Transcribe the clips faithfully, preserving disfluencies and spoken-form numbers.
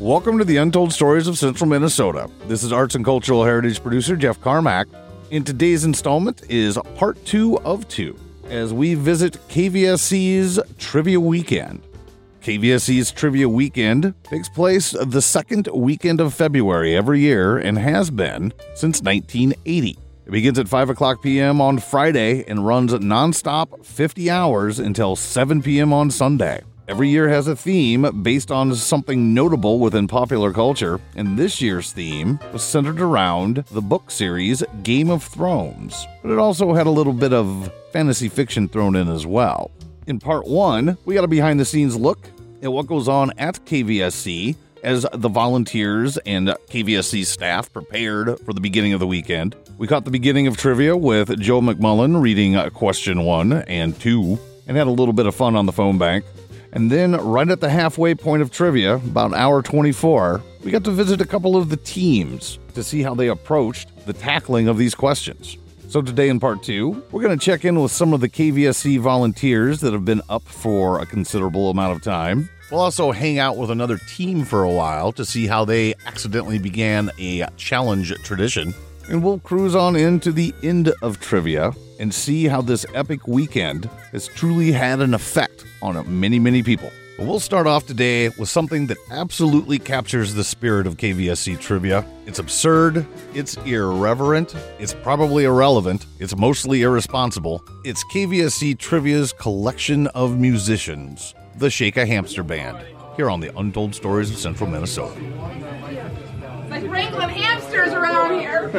Welcome to the Untold Stories of Central Minnesota. This is Arts and Cultural Heritage producer Jeff Carmack. In today's installment is part two of two, as we visit K V S C's Trivia Weekend. K V S C's Trivia Weekend takes place the second weekend of February every year and has been since nineteen eighty. It begins at five o'clock p.m. on Friday and runs nonstop fifty hours until seven p.m. on Sunday. Every year has a theme based on something notable within popular culture, and this year's theme was centered around the book series Game of Thrones, but it also had a little bit of fantasy fiction thrown in as well. In part one, we got a behind-the-scenes look at what goes on at K V S C as the volunteers and K V S C staff prepared for the beginning of the weekend. We caught the beginning of trivia with Joe McMullen reading question one and two, and had a little bit of fun on the phone bank. And then, right at the halfway point of trivia, about hour twenty-four, we got to visit a couple of the teams to see how they approached the tackling of these questions. So today in part two, we're going to check in with some of the K V S C volunteers that have been up for a considerable amount of time. We'll also hang out with another team for a while to see how they accidentally began a challenge tradition. And we'll cruise on into the end of trivia and see how this epic weekend has truly had an effect on many, many people. But we'll start off today with something that absolutely captures the spirit of K V S C trivia. It's absurd, it's irreverent, it's probably irrelevant, it's mostly irresponsible. It's K V S C Trivia's collection of musicians, the Shake a Hamster Band, here on the Untold Stories of Central Minnesota. It's like wrangling hamsters around here.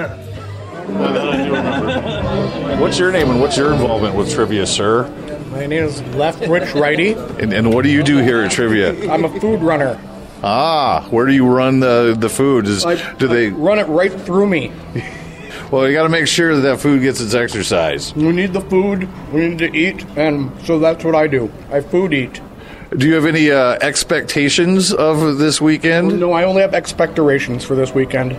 What's your name and what's your involvement with trivia, sir? My name is Left Rich Righty. And, and what do you do here at trivia? I'm a food runner. Ah, where do you run the, the food? Is, I, do they I run it right through me. Well, you got to make sure that that food gets its exercise. We need the food, we need to eat, and so that's what I do. I food eat. Do you have any uh, expectations of this weekend? No, I only have expectorations for this weekend.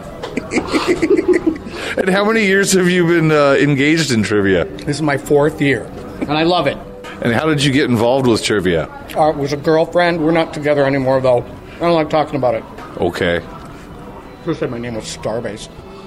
And how many years have you been uh, engaged in trivia? This is my fourth year, and I love it. And how did you get involved with trivia? Uh, it was a girlfriend. We're not together anymore, though. I don't like talking about it. Okay. Just said my name was Starbase.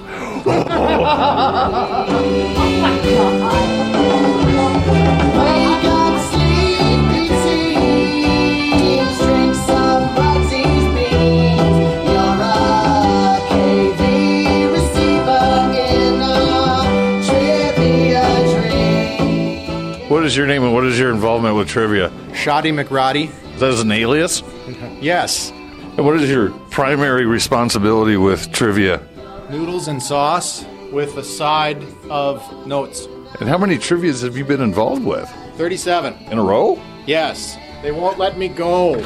What is your name and what is your involvement with trivia? Shoddy McRoddy. Is that as an alias? Yes. And what is your primary responsibility with trivia? Noodles and sauce with a side of notes. And how many trivias have you been involved with? thirty-seven. In a row? Yes. They won't let me go.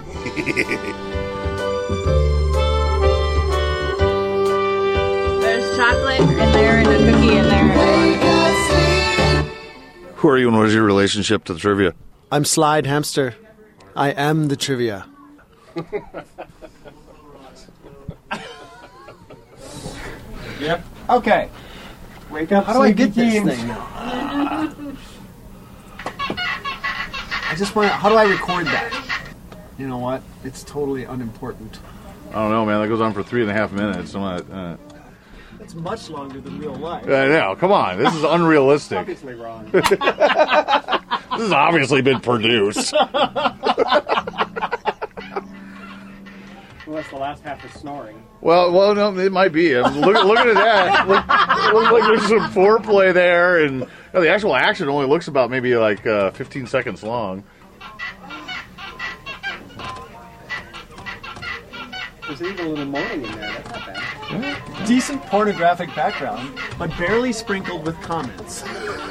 There's chocolate in there and a cookie in there. Who are you and what is your relationship to trivia? I'm Slide Hamster. I am the trivia. Yep. Okay. Wake up. How do I get this teams. thing now? I just want to... How do I record that? You know what? It's totally unimportant. I don't know, man. That goes on for three and a half minutes. I'm not, uh... It's much longer than real life. I know. Come on. This is unrealistic. Obviously wrong. This has obviously been produced. Unless the last half is snoring. Well, well, no, it might be. I mean, look, looking at that, look, it looks like there's some foreplay there, and you know, the actual action only looks about maybe like uh, fifteen seconds long. There's even a little moaning in there. That's not bad. Yeah. Decent pornographic background, but barely sprinkled with comments.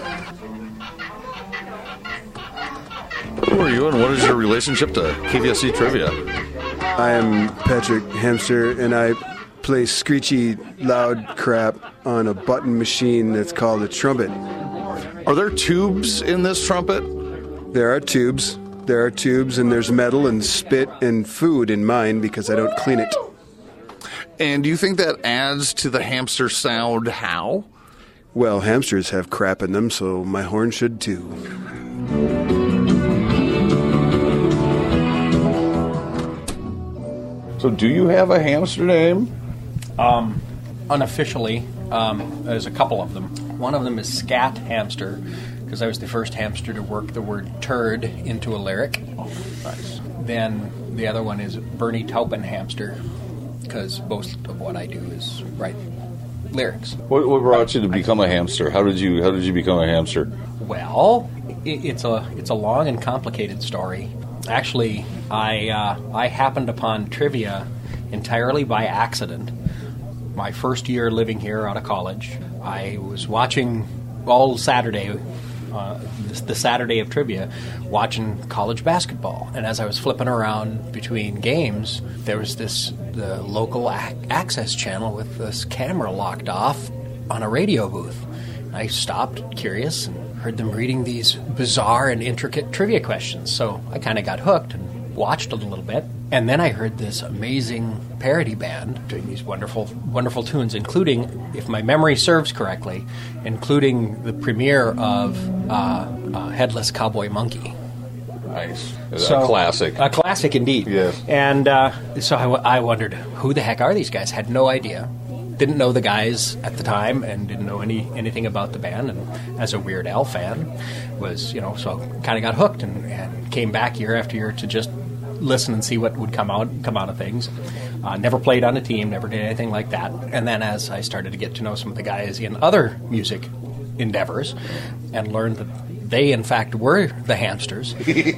Who are you, and what is your relationship to K V S C Trivia? I am Patrick Hamster, and I play screechy, loud crap on a button machine that's called a trumpet. Are there tubes in this trumpet? There are tubes. There are tubes, and there's metal and spit and food in mine because I don't clean it. And do you think that adds to the hamster sound how? Well, hamsters have crap in them, so my horn should too. So do you have a hamster name? Um, unofficially, um, there's a couple of them. One of them is Scat Hamster, because I was the first hamster to work the word turd into a lyric. Oh, nice. Then the other one is Bernie Taupin Hamster, because most of what I do is write lyrics. What, what brought you to become a hamster? How did you How did you become a hamster? Well, it, it's a it's a long and complicated story. Actually, I uh, I happened upon trivia entirely by accident. My first year living here out of college, I was watching all Saturday, uh, the, the Saturday of trivia, watching college basketball. And as I was flipping around between games, there was this the local ac- access channel with this camera locked off on a radio booth. I stopped, curious, and heard them reading these bizarre and intricate trivia questions. So I kind of got hooked and watched it a little bit. And then I heard this amazing parody band doing these wonderful, wonderful tunes, including, if my memory serves correctly, including the premiere of uh, uh, Headless Cowboy Monkey. Nice. So, a classic. A classic indeed. Yes. And uh, so I, w- I wondered, who the heck are these guys? Had no idea. Didn't know the guys at the time and didn't know any anything about the band. And as a Weird Al fan, was, you know, so kind of got hooked and, and came back year after year to just listen and see what would come out come out of things. Uh, never played on a team, never did anything like that. And then as I started to get to know some of the guys in other music endeavors and learned that they, in fact, were the Hamsters,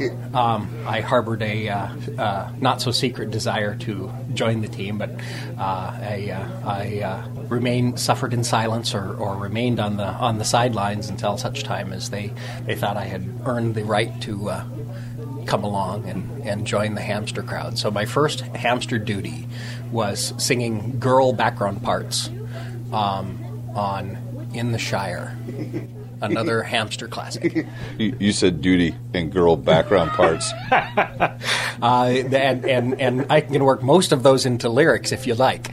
um, I harbored a uh, uh, not-so-secret desire to join the team, but uh, I, uh, I uh, remained, suffered in silence or, or remained on the on the sidelines until such time as they, they thought I had earned the right to uh, come along and, and join the hamster crowd. So my first hamster duty was singing girl background parts um, on In the Shire. Another hamster classic. You, you said duty and girl background parts. uh, and, and, and I can work most of those into lyrics if you like.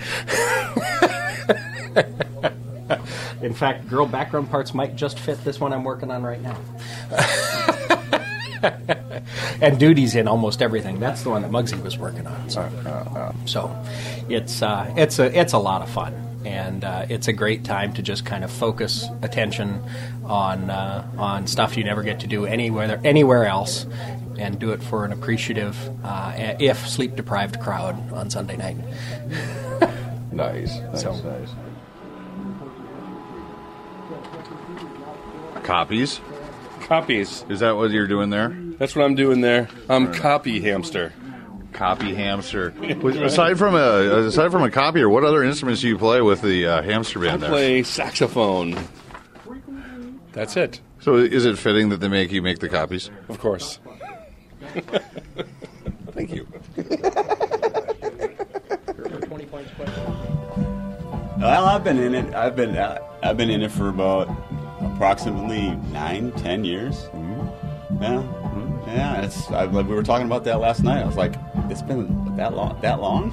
In fact, girl background parts might just fit this one I'm working on right now. And duty's in almost everything. That's the one that Muggsy was working on. So, uh, so it's uh, it's a it's a lot of fun. And uh, it's a great time to just kind of focus attention on uh, on stuff you never get to do anywhere anywhere else, and do it for an appreciative, uh, if sleep deprived crowd on Sunday night. Nice. Nice. So, nice. Copies. Copies. Is that what you're doing there? That's what I'm doing there. I'm copy hamster. Copy hamster. Aside from a aside from a copier, what other instruments do you play with the uh, hamster band? I there? play saxophone. That's it. So is it fitting that they make you make the copies? Of course. Thank you. Well, I've been in it. I've been uh, I've been in it for about approximately nine, ten years. Mm-hmm. Yeah. Yeah, it's. I, like we were talking about that last night. I was like, "It's been that long. That long."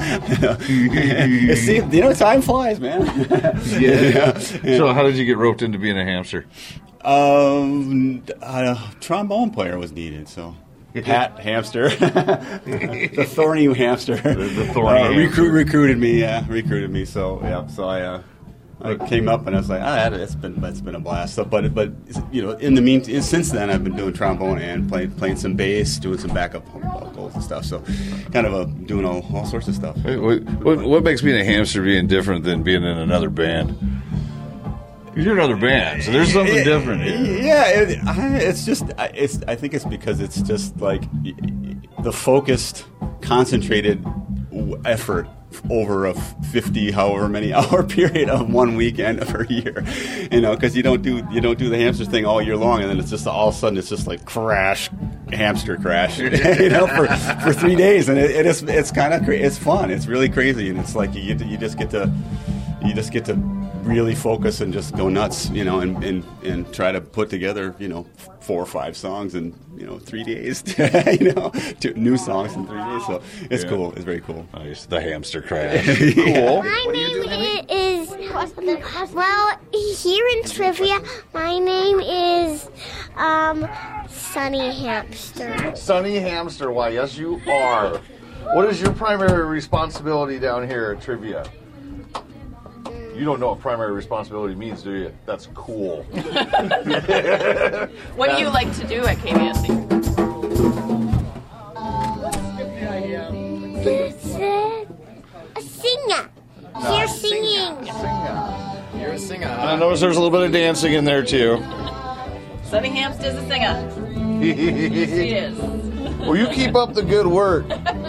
It seems, you know, time flies, man. yeah. yeah. So, how did you get roped into being a hamster? Um, a trombone player was needed, so Pat Hamster, the thorny hamster, the, the thorny uh, hamster. recruit recruited me. Yeah, recruited me. So yeah, so I. Uh, I came up and I was like, ah, it's been it's been a blast. So, but but you know, in the mean since then, I've been doing trombone and playing playing some bass, doing some backup vocals and stuff. So, kind of a, doing all, all sorts of stuff. What, what, what makes being a hamster being different than being in another band? You're another band, so there's something it, different here. Yeah, it, I, it's just it's. I think it's because it's just like the focused, concentrated effort over a fifty, however many hour period of one weekend per year, you know, because you don't do you don't do the hamster thing all year long, and then it's just all of a sudden it's just like crash, hamster crash, you know, for, for three days, and it, it is it's kind of cra- it's fun, it's really crazy, and it's like you you just get to you just get to really focus and just go nuts, you know, and, and, and try to put together, you know, four or five songs in, you know, three days, you know, two new songs in three days. So it's yeah. cool. It's very cool. Nice. The hamster crash. yeah. Cool. My name is, well, here in trivia, my name is um, Sunny Hamster. Sunny Hamster. Why, yes, you are. What is your primary responsibility down here at Trivia? You don't know what primary responsibility means, do you? That's cool. What do you like to do at K V S C? It's a, a singer. You're singing. You're a singer. I notice there's a little bit of dancing in there, too. Sunny Hamster's a singer. She is. Well, you keep up the good work.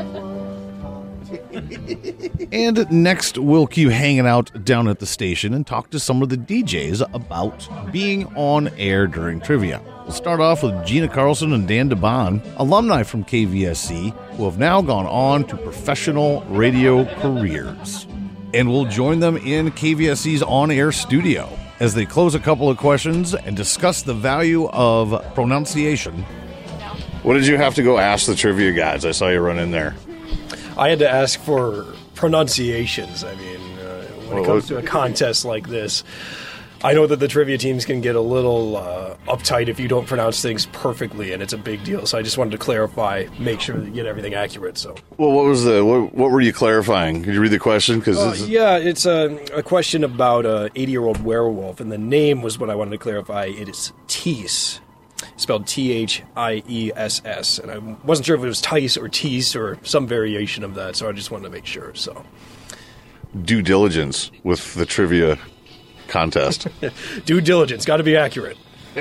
And next, we'll keep hanging out down at the station and talk to some of the D Js about being on air during trivia. We'll start off with Gina Carlson and Dan DeBon, alumni from K V S C, who have now gone on to professional radio careers. And we'll join them in K V S C's on-air studio as they close a couple of questions and discuss the value of pronunciation. What did you have to go ask the trivia guys? I saw you run in there. I had to ask for pronunciations. I mean, uh, when it comes to a contest like this, I know that the trivia teams can get a little uh, uptight if you don't pronounce things perfectly, and it's a big deal. So I just wanted to clarify, make sure that you get everything accurate. So, well, what was the what, what were you clarifying? Could you read the question? Because uh, yeah, it's a, a question about a eighty-year-old werewolf, and the name was what I wanted to clarify. It is Thiess. Spelled T H I E S S, and I wasn't sure if it was Tice or Tease or some variation of that, so I just wanted to make sure. So, due diligence with the trivia contest. Due diligence, got to be accurate.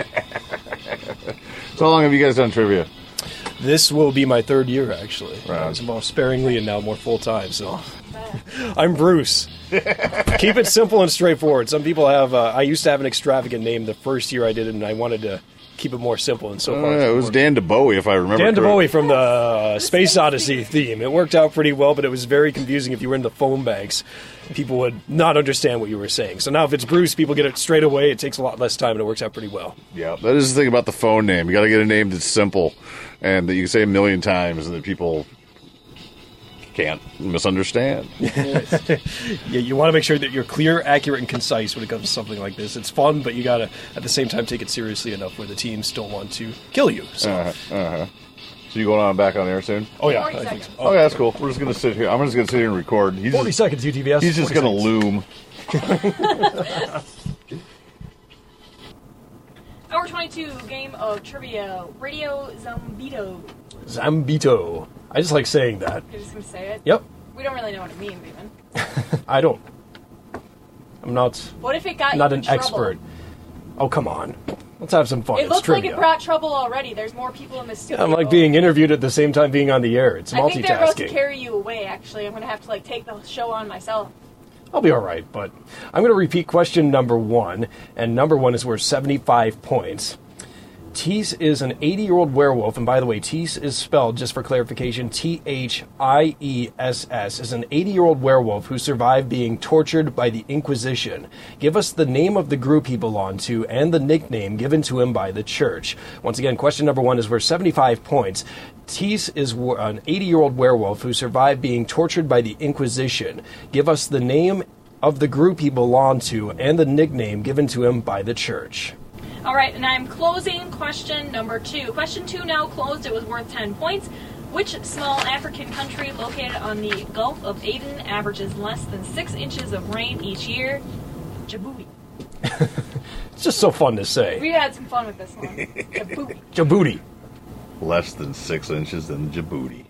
So how long have you guys done trivia? This will be my third year, actually. Right. I was involved sparingly and now more full-time, so... I'm Bruce. Keep it simple and straightforward. Some people have... Uh, I used to have an extravagant name the first year I did it, and I wanted to keep it more simple, and so far... Uh, yeah, it was Dan DeBowie, if I remember Dan correctly. DeBowie from the uh, Space Odyssey theme. It worked out pretty well, but it was very confusing if you were in the phone banks. People would not understand what you were saying. So now if it's Bruce, people get it straight away. It takes a lot less time, and it works out pretty well. Yeah, that is the thing about the phone name. You got to get a name that's simple and that you can say a million times and that people can't misunderstand. Yeah, you want to make sure that you're clear, accurate, and concise when it comes to something like this. It's fun, but you got to, at the same time, take it seriously enough where the teams don't want to kill you. So. Uh-huh, uh-huh. So you going on back on air soon? Oh, yeah. I think so. Oh, yeah, that's cool. We're just going to sit here. I'm just going to sit here and record. He's forty just, seconds, U T V S. He's just going to loom. Hour twenty-two game of trivia. Radio Zambito. Zambito. I just like saying that. You're just going to say it? Yep. We don't really know what it means, even. I don't. I'm not. What if it got not you an in trouble? expert. Oh, come on. Let's have some fun. It It's looks like trivia. it brought trouble already. There's more people in the studio. I'm like being interviewed at the same time being on the air. It's I think they're about to multitasking. carry you away, actually. I'm going to have to like take the show on myself. I'll be all right, but I'm going to repeat question number one, and number one is worth seventy-five points. Thiess is an eighty-year-old werewolf, and by the way, Thiess is spelled, just for clarification, T H I E S S, is an eighty-year-old werewolf who survived being tortured by the Inquisition. Give us the name of the group he belonged to and the nickname given to him by the church. Once again, question number one is worth seventy-five points. Thiess is an eighty-year-old werewolf who survived being tortured by the Inquisition. Give us the name of the group he belonged to and the nickname given to him by the church. All right, and I'm closing question number two. Question two now closed. It was worth ten points. Which small African country located on the Gulf of Aden averages less than six inches of rain each year? Djibouti. It's just so fun to say. We had some fun with this one. Djibouti. Djibouti. Less than six inches in Djibouti.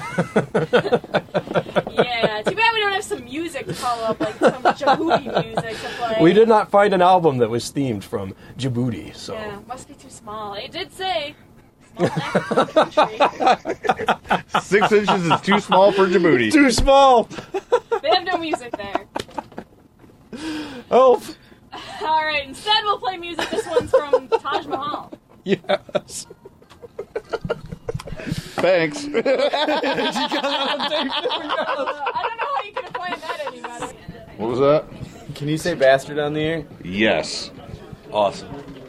Yeah, too bad we don't have some music to follow up, like some Djibouti music to play. We did not find an album that was themed from Djibouti, so. Yeah, must be too small. It did say small African country. Six inches is too small for Djibouti. Too small! They have no music there. Oh. All right, instead we'll play music. This one's from Taj Mahal. Yes. Thanks. I don't know how you could have played that any better. What was that? Can you say bastard on the air? Yes. Awesome.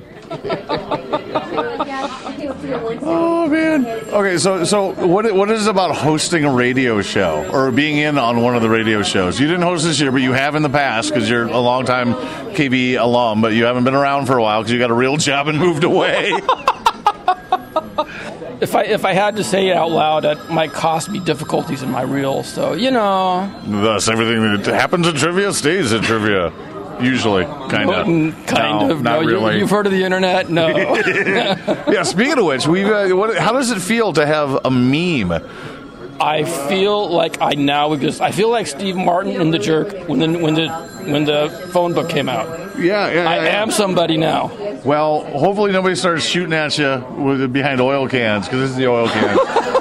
Oh man. Okay, so so what what is it about hosting a radio show or being in on one of the radio shows? You didn't host this year, but you have in the past because you're a longtime K V alum, but you haven't been around for a while because you got a real job and moved away. if I if I had to say it out loud, it might cost me difficulties in my reel. So you know. Thus, everything that happens in trivia stays in trivia. Usually, kind of. Kind no, of. Not no, really. You, you've heard of the internet? No. Yeah. Speaking of which, we. Uh, what, how does it feel to have a meme? I feel like I now exist. I feel like Steve Martin in The Jerk when the when the when the phone book came out. Yeah, yeah. I yeah. am somebody now. Well, hopefully nobody starts shooting at you with behind oil cans, because this is the oil can.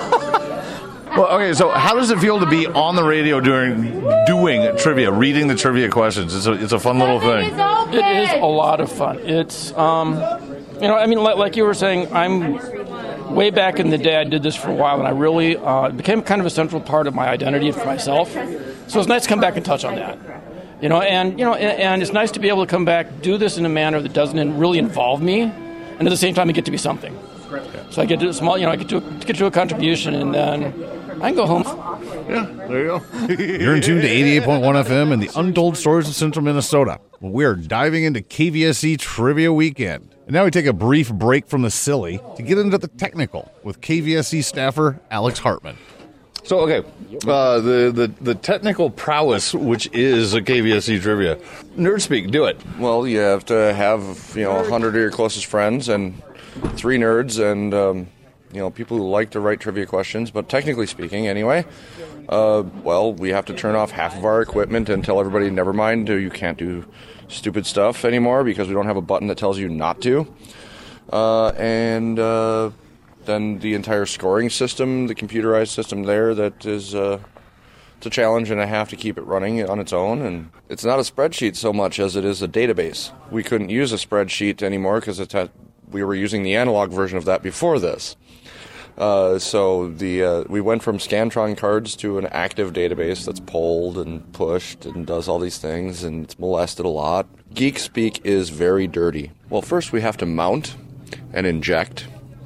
Well, okay. So, how does it feel to be on the radio during doing trivia, reading the trivia questions? It's a it's a fun little thing. It is a lot of fun. It's um, you know, I mean, like, like you were saying, I'm. Way back in the day, I did this for a while, and I really uh, it became kind of a central part of my identity for myself. So it's nice to come back and touch on that, you know. And you know, and, and it's nice to be able to come back, do this in a manner that doesn't really involve me, and at the same time, I get to be something. So I get to a small, you know, I get to a, get to a contribution, and then I can go home. Yeah, there you go. You're in tune to eighty-eight point one F M and the Untold Stories of Central Minnesota. We are diving into K V S C Trivia Weekend. And now we take a brief break from the silly to get into the technical with K V S C staffer Alex Hartman. So, okay, uh, the, the, the technical prowess, which is a K V S C trivia. Nerd speak, do it. Well, you have to have, you know, a hundred of your closest friends and three nerds and, um, you know, people who like to write trivia questions. But technically speaking, anyway, uh, well, we have to turn off half of our equipment and tell everybody, never mind, you can't do stupid stuff anymore because we don't have a button that tells you not to. Uh, and uh, then the entire scoring system, the computerized system there, that is uh, it's a challenge and a half to keep it running on its own. And it's not a spreadsheet so much as it is a database. We couldn't use a spreadsheet anymore because it had, we were using the analog version of that before this. Uh, so the uh, we went from Scantron cards to an active database that's polled and pushed and does all these things, and it's molested a lot. Geek speak is very dirty. Well, first we have to mount and inject,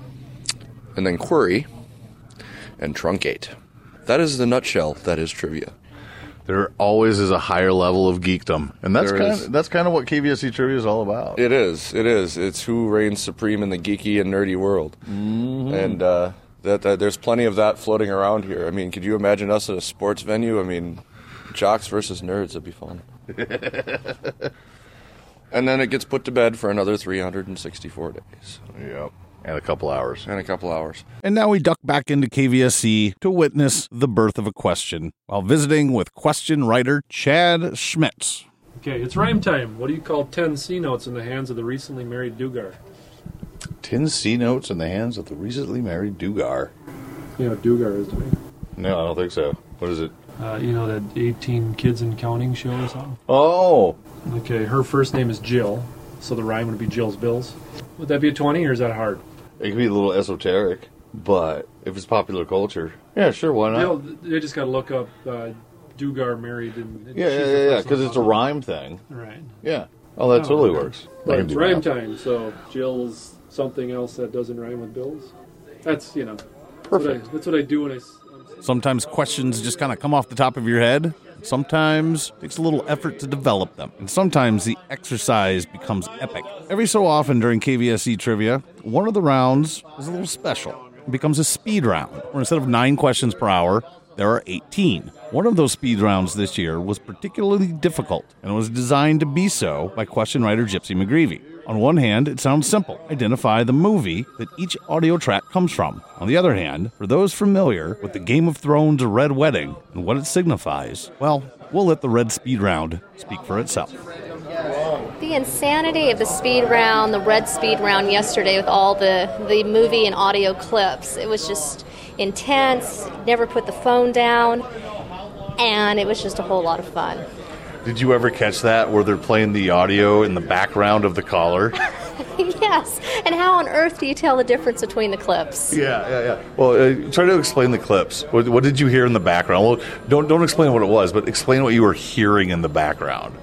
and then query and truncate. That is the nutshell that is trivia. There always is a higher level of geekdom, and that's There kind is. of, that's kind of what K V S C trivia is all about. It is. It is. It's who reigns supreme in the geeky and nerdy world. Mm-hmm. And uh, that, that there's plenty of that floating around here. I mean, could you imagine us at a sports venue? I mean, jocks versus nerds would be fun. And then it gets put to bed for another three hundred sixty-four days. Yep. And a couple hours. And a couple hours. And now we duck back into K V S C to witness the birth of a question while visiting with question writer Chad Schmitz. Okay, it's rhyme time. What do you call ten C notes in the hands of the recently married Dugar? Ten C notes in the hands of the recently married Dugar. You know what Dugar is, do you? No, I don't think so. What is it? Uh, you know that eighteen Kids and Counting show or something? Oh. Okay, her first name is Jill, so the rhyme would be Jill's Bills. Would that be a twenty, or is that hard? It could be a little esoteric, but if it's popular culture, yeah, sure, why not? They'll, they just got to look up uh, Dugar married. And, and Yeah, she's yeah, the yeah, yeah, first because one it's a on. rhyme thing. Right. Yeah. Oh, that Oh, totally okay. works. I Right, can it's do rhyme that. time, so Jill's something else that doesn't rhyme with Bills. That's, you know, that's Perfect. What I, that's what I do when I... s- Sometimes questions just kind of come off the top of your head. Sometimes it takes a little effort to develop them. And sometimes the exercise becomes epic. Every so often during K V S C Trivia, one of the rounds is a little special. It becomes a speed round, where instead of nine questions per hour, there are eighteen. One of those speed rounds this year was particularly difficult, and was designed to be so by question writer Gypsy McGreevy. On one hand, it sounds simple. Identify the movie that each audio track comes from. On the other hand, for those familiar with the Game of Thrones Red Wedding and what it signifies, well, we'll let the red speed round speak for itself. The insanity of the speed round, the red speed round yesterday with all the, the movie and audio clips, it was just intense, never put the phone down, and it was just a whole lot of fun. Did you ever catch that where they're playing the audio in the background of the caller? Yes, and how on earth do you tell the difference between the clips? Yeah, yeah, yeah. Well, uh, try to explain the clips. What, what did you hear in the background? Well, don't don't explain what it was, but explain what you were hearing in the background.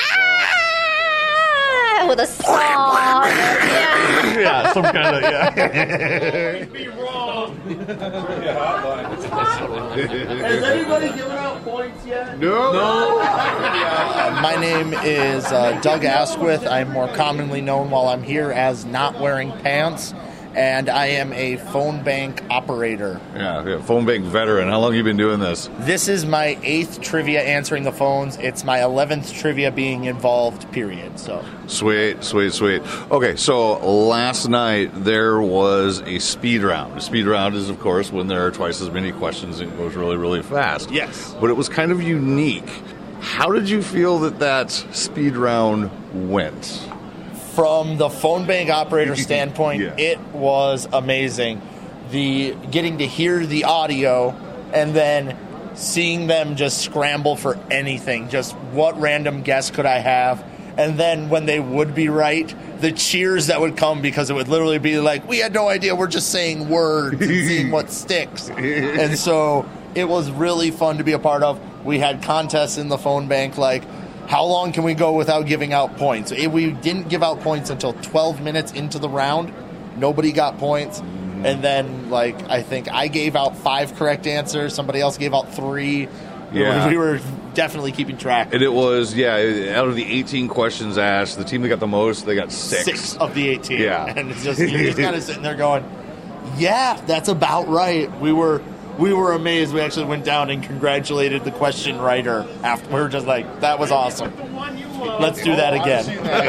Ah, with a song. Yeah. Yeah, some kind of yeah. Be wrong. Has anybody given out points yet? No. No. Uh, my name is uh, Doug Asquith. I'm more commonly known while I'm here as Not Wearing Pants. and I am a phone bank operator. Yeah, yeah, phone bank veteran. How long have you been doing this? This is my eighth trivia answering the phones. It's my eleventh trivia being involved, period. So Sweet, sweet, sweet. Okay, so last night there was a speed round. A speed round is, of course, when there are twice as many questions and it goes really, really fast. Yes. But it was kind of unique. How did you feel that that speed round went? From the phone bank operator standpoint, Yeah. it was amazing. The getting to hear the audio and then seeing them just scramble for anything. Just what random guess could I have? And then when they would be right, the cheers that would come, because it would literally be like, we had no idea, we're just saying words and seeing what sticks. And so it was really fun to be a part of. We had contests in the phone bank, like, how long can we go without giving out points? It, we didn't give out points until twelve minutes into the round. Nobody got points. And then, like, I think I gave out five correct answers. Somebody else gave out three. Yeah. We were definitely keeping track. And it was, yeah, out of the eighteen questions asked, the team that got the most, they got six. Six of the eighteen. Yeah. And it's just, you're just kind of sitting there going, yeah, that's about right. We were... We were amazed. We actually went down and congratulated the question writer after. We were just like, that was awesome. Let's do that again.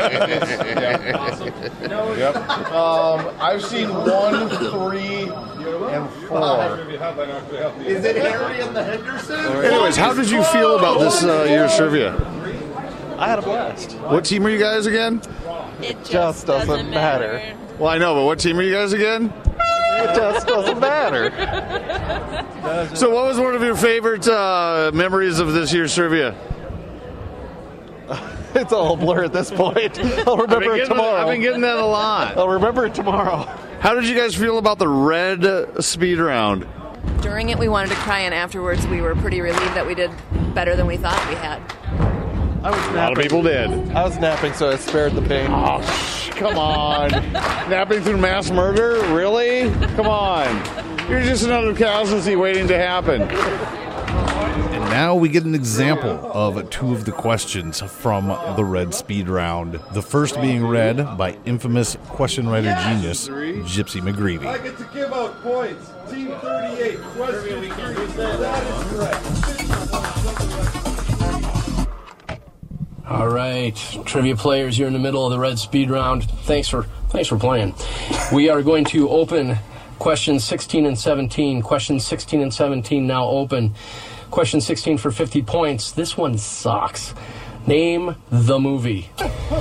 Yep. Um, I've seen one, three, and four. Is it Harry and the Henderson? Anyways, how did you feel about this uh, year's trivia? I had a blast. What team are you guys again? It just, just doesn't, doesn't matter. matter. Well, I know, but what team are you guys again? It just doesn't matter. So what was one of your favorite uh, memories of this year's trivia? It's all a blur at this point. I'll remember it tomorrow. I've been getting that a lot. I'll remember it tomorrow. How did you guys feel about the red speed round? During it, we wanted to cry, and afterwards, we were pretty relieved that we did better than we thought we had. I was a lot of people did. I was napping, so I spared the pain. Oh, sh- come on. Napping through mass murder? Really? Come on. You're just another casualty waiting to happen. And now we get an example of two of the questions from the red speed round. The first being read by infamous question writer genius, Gypsy McGreevy. I get to give out points. Team thirty-eight, question three. That is correct. All right, trivia players, you're in the middle of the red speed round. Thanks for thanks for playing. We are going to open questions sixteen and seventeen. Questions sixteen and seventeen now open. Question sixteen for fifty points. This one sucks. Name the movie.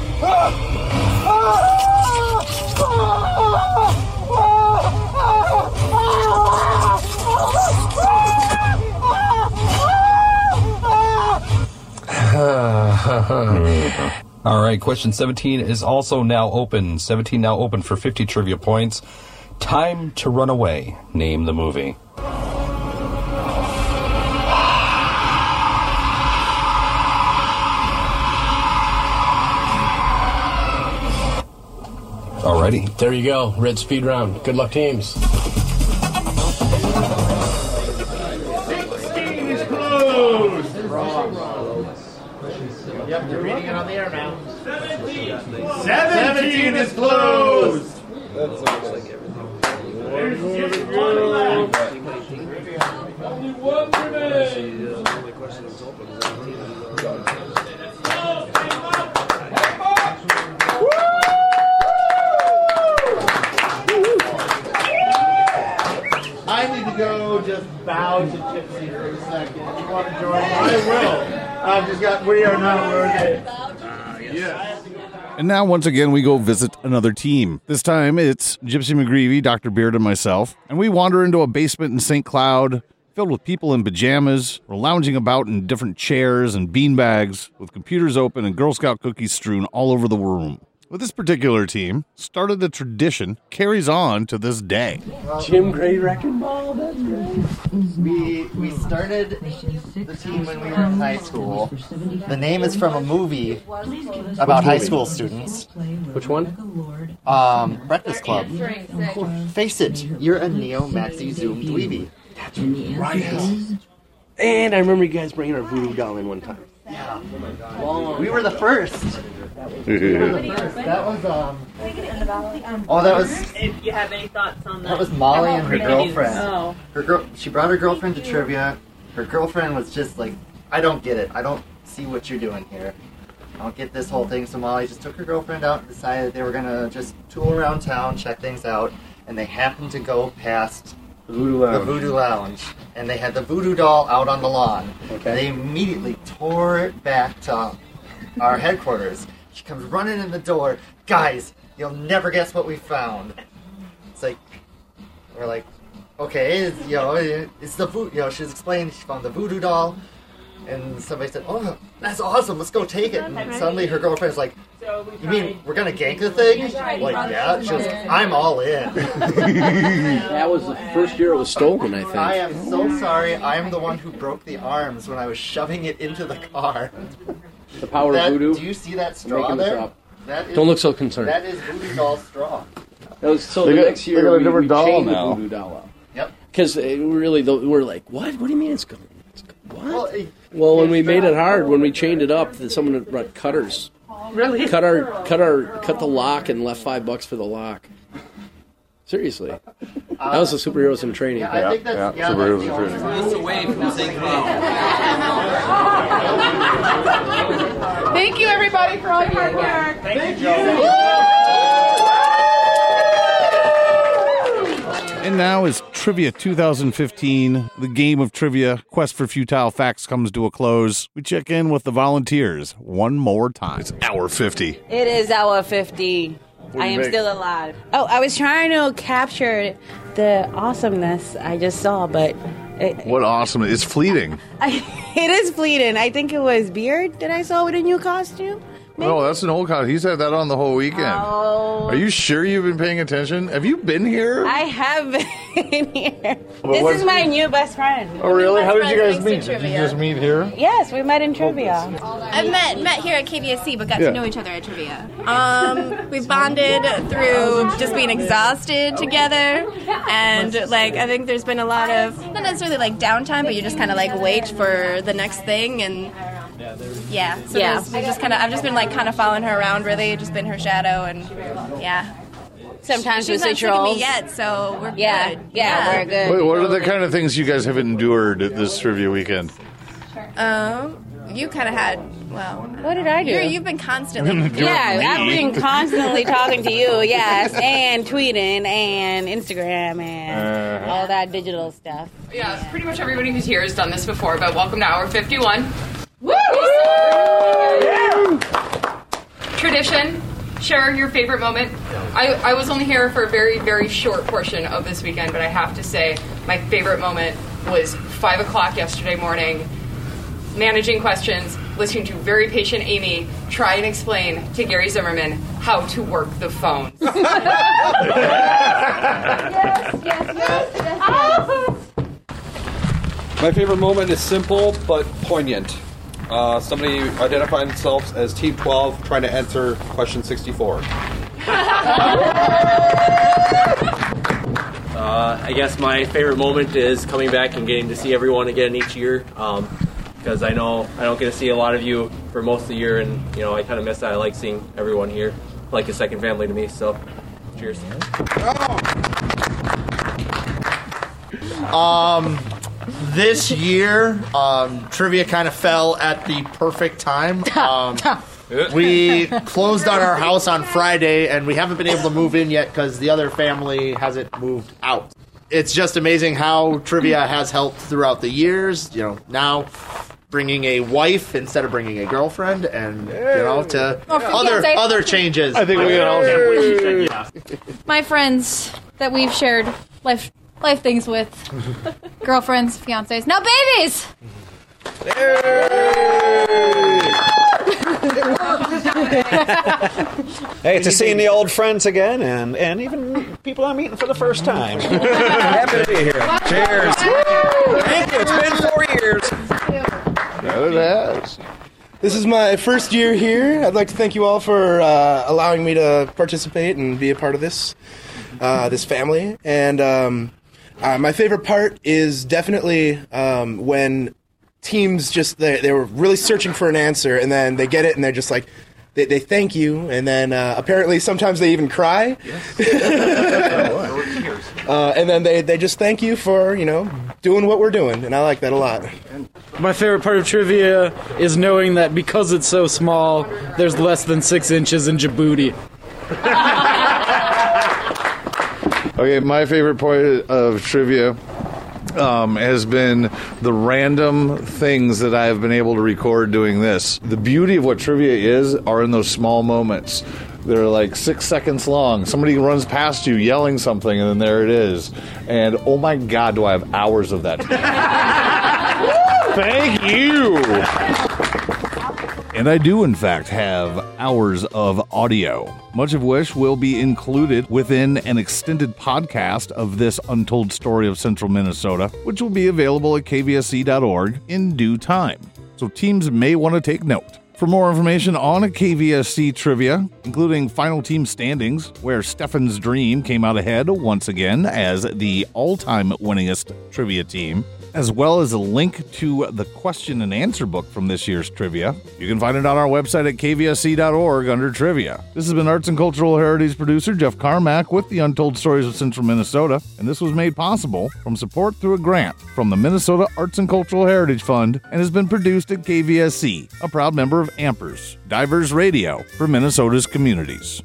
All right, question seventeen is also now open. seventeen now open for fifty trivia points. Time to Run Away. Name the movie. Alrighty. There you go. Red speed round. Good luck, teams. sixteen is closed. Yep, you're reading it on the air now. seventeen. seventeen is closed. There's just one left. Only one remains. I need to go just bow to Gypsy for a second. You want to join me? I will. I've just got, we are not worthy. Yes. And now, once again, we go visit another team. This time, it's Gypsy McGreevy, Doctor Beard, and myself. And we wander into a basement in Saint Cloud filled with people in pajamas. We're lounging about in different chairs and beanbags with computers open and Girl Scout cookies strewn all over the room. With this particular team, started a tradition, carries on to this day. Jim Gray Wrecking Ball, that's great. We, we started the team when we were in high school. The name is from a movie about high school students. Which one? Um, Breakfast Club. Face it, you're a neo-maxi zoom dweeby. That's right. And I remember you guys bringing our voodoo doll in one time. Yeah. We were the first. That was um. Oh, that was. If you have any thoughts on that. That was Molly and her girlfriend. Oh. Her girl. She brought her girlfriend to trivia. Her girlfriend was just like, I don't get it. I don't see what you're doing here. I don't get this whole thing. So Molly just took her girlfriend out and decided they were gonna just tool around town, check things out, and they happened to go past the Voodoo Lounge. The Voodoo Lounge, and they had the voodoo doll out on the lawn. Okay. They immediately tore it back to our headquarters. She comes running in the door. Guys, you'll never guess what we found. It's like, we're like, okay, it's, you know, it's the voodoo. You know, she's explaining she found the voodoo doll, and somebody said, "Oh, that's awesome. Let's go take it." And suddenly her girlfriend's like, "You mean we're gonna gank the thing?" Like, yeah. She goes, "I'm all in." That was the first year it was stolen, I think. I am so sorry. I am the one who broke the arms when I was shoving it into the car. The power That- of voodoo. Do you see that straw Making this there? up. That is, Don't look so concerned. That is voodoo doll straw. That was, so They the got- next they year got a we, different we doll chained now. the voodoo doll up. Yep. Because really, the, we're like, what? What do you mean it's going? What? Well, it- Well, when we made it hard, when we chained it up, then someone had brought cutters. Really? Cut our, cut our, cut the lock and left five bucks for the lock. Seriously, that was the superheroes in training. Yeah, I think that's- yeah, superheroes that's in the training. only- away from the same Thank you, everybody, for all your hard work. Thank you. And now is Trivia two thousand fifteen. The game of trivia, Quest for Futile Facts, comes to a close. We check in with the volunteers one more time. It's hour fifty. It is hour fifty. do I you am make? still alive. Oh, I was trying to capture the awesomeness I just saw, but it, What awesome. It's fleeting. I, it is fleeting. I think it was Beard that I saw with a new costume. No, that's an old con. He's had that on the whole weekend. Oh. Are you sure you've been paying attention? Have you been here? I have been here. Well, what's- This is my new best friend. Oh, really? How did you guys Thanks meet? to Did you trivia. just meet here? Yes, we met in trivia. I met met here at K V S C, but got Yeah. to know each other at trivia. Um, we bonded through just being exhausted together, and like I think there's been a lot of not necessarily like downtime, but you just kind of like wait for the next thing, and yeah, so Yeah. there's- we just kind of I've just been like kind of following her around, really, just been her shadow, and yeah. Sometimes she's we not say sick of me trolls. yet, so we're Yeah, good. yeah, we're good. Wait, what are the kind of things you guys have endured at this trivia weekend? Um, you kind of had well. What did I do? You're, you've been constantly. Yeah, I've been constantly talking to you, yes, and tweeting and Instagram and Uh-huh. all that digital stuff. Yeah, pretty much everybody who's here has done this before, but welcome to hour fifty-one. Woo! Tradition, share your favorite moment. I, I was only here for a very, very short portion of this weekend, but I have to say my favorite moment was five o'clock yesterday morning, managing questions, listening to very patient Amy try and explain to Gary Zimmerman how to work the phone. My favorite moment is simple but poignant. Uh, somebody identifying themselves as Team twelve trying to answer question sixty-four. Uh, I guess my favorite moment is coming back and getting to see everyone again each year, um, because I know I don't get to see a lot of you for most of the year, and you know I kind of miss that. I like seeing everyone here, like a second family to me. So, cheers. Um, this year, um, trivia kind of fell at the perfect time. Um, we closed on our house on Friday, and we haven't been able to move in yet because the other family hasn't moved out. It's just amazing how trivia has helped throughout the years. You know, now bringing a wife instead of bringing a girlfriend, and you know, to Oh, other fiancé. other changes. I think we can all- Can't believe she said yes. My friends that we've shared life life things with, girlfriends, fiancés, now babies. Hey, to seeing the old friends again, and, and even people I'm meeting for the first time. Happy to be here. Cheers. Thank you. It's been four years. It has. This is my first year here. I'd like to thank you all for uh, allowing me to participate and be a part of this uh, this family. And um, uh, my favorite part is definitely um, when teams just they, they were really searching for an answer, and then they get it, and they're just like. they, they thank you, and then uh, apparently sometimes they even cry. uh, and then they, they just thank you for, you know, doing what we're doing, and I like that a lot. My favorite part of trivia is knowing that because it's so small, there's less than six inches in Djibouti. Okay, my favorite point of trivia um, has been the random things that I have been able to record doing this. The beauty of what trivia is are in those small moments. They're like six seconds long. Somebody runs past you yelling something, and then there it is. And oh my God, do I have hours of that. Thank you. And I do, in fact, have hours of audio, much of which will be included within an extended podcast of this untold story of Central Minnesota, which will be available at k v s c dot org in due time. So teams may want to take note. For more information on K V S C trivia, including final team standings, where Stefan's Dream came out ahead once again as the all-time winningest trivia team, as well as a link to the question and answer book from this year's trivia, you can find it on our website at k v s c dot org under trivia. This has been Arts and Cultural Heritage producer Jeff Carmack with the Untold Stories of Central Minnesota, and this was made possible from support through a grant from the Minnesota Arts and Cultural Heritage Fund and has been produced at K V S C, a proud member of Ampers, Diverse Radio for Minnesota's communities.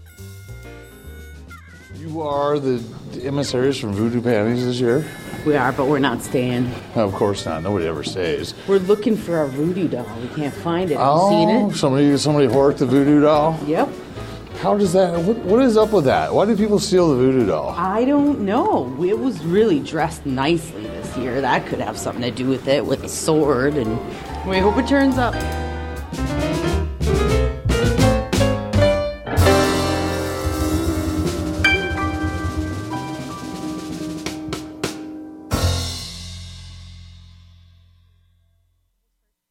You are the emissaries from Voodoo Panties this year? We are, but we're not staying. Of course not. Nobody ever stays. We're looking for our voodoo doll. We can't find it. Have Oh, you seen it? somebody somebody horked the voodoo doll? Yep. How does that, what, what is up with that? Why do people steal the voodoo doll? I don't know. It was really dressed nicely this year. That could have something to do with it, with a sword, and we hope it turns up.